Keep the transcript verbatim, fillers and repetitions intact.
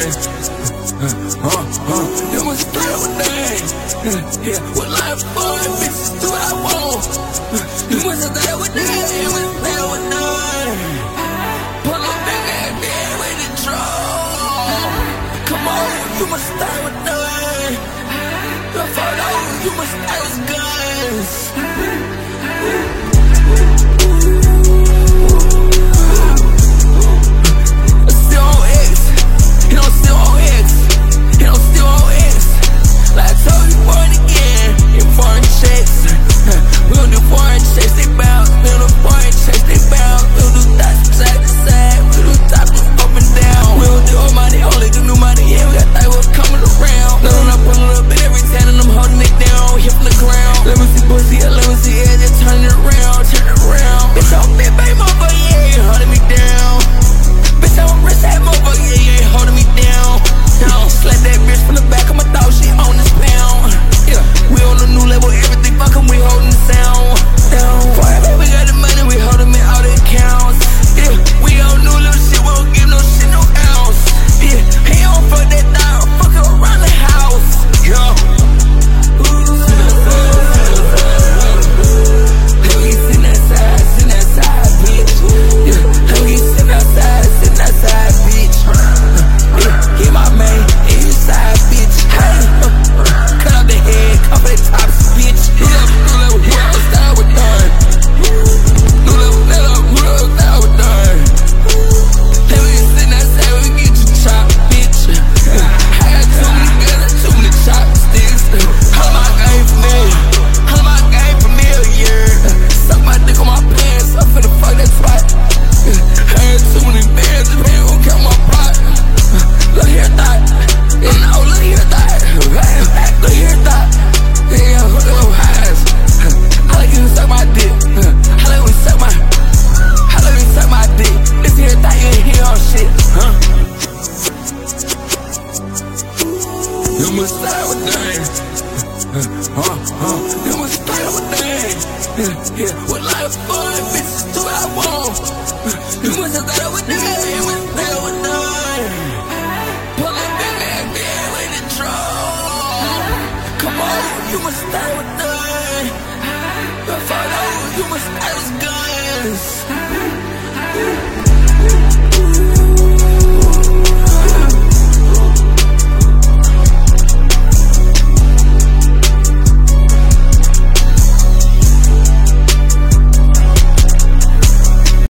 Uh, uh, you must stay with me. Yeah, well, I'm for it, bitches, do what I want. You must stay with me. You must stay with me. Pull up big ass there with the drum. Come on, you must stay with me. Follow, you must stay with guns. Still on X, you know, still on X, you know, still on X. Like I told you, born again, in foreign checks. We gon' do foreign checks, they bounce. We gon' do foreign checks, they bounce. We gon' do dots from side to side. We gon' do top up and down. We gon' do old money, only do new money. Yeah, we got that what's coming around. Little up on a little bit every time, and I'm holding it down, hip from the ground. Let me see pussy, yeah, let me see, yeah, just turn it around, turn it around. Bitch, I'm big, baby, motherfucker, yeah, you holding me down. Bitch, I'm a rich ass motherfucker, yeah, you ain't holding me down. Down, slap that bitch from the back of my thought, she on this pound. Yeah, we on a new level, everything fucking, we holding the sound. Down, forever, we got the money, we holding me all the accounts. Yeah, we on new little shit, we don't give no shit, no ounce. Yeah, he don't fuck that dog, fuck around the house. Yeah. You must stay with me. Uh, uh, you must stay with me. Yeah, yeah. Well, I'm fun, bitches, do what I want. You must stay with me. You must stay with me. Pull up big man, there with the drum. Come on, you must stay with me. Follow, you must stay with guns.